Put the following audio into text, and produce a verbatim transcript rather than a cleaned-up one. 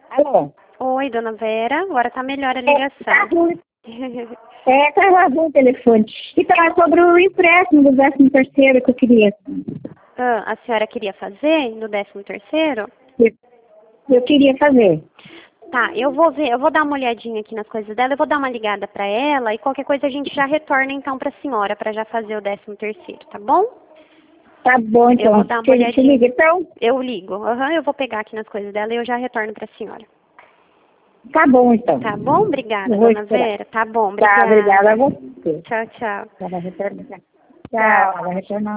Alô? Oi, dona Vera. Agora tá melhor a É, tá ligação. ruim. É, tá ruim o telefone. Então, é sobre o empréstimo do décimo terceiro que eu queria. Ah, a senhora queria fazer no décimo terceiro? Eu, eu queria fazer. Tá, eu vou ver, eu vou dar uma olhadinha aqui nas coisas dela, eu vou dar uma ligada pra ela e qualquer coisa a gente já retorna então pra senhora pra já fazer o décimo terceiro, tá bom? Tá bom, Eu vou então. dar uma Que a gente olhadinha. liga, então? Eu ligo. Aham, eu vou pegar aqui nas coisas dela e eu já retorno pra senhora. Tá bom, então. Tá bom? Eu Obrigada, vou dona esperar. Vera. Tá bom, Tá, obrigada a obrigada. você. Tchau, tchau. Ela vai retornar. Tchau. Tchau, ela vai retornar.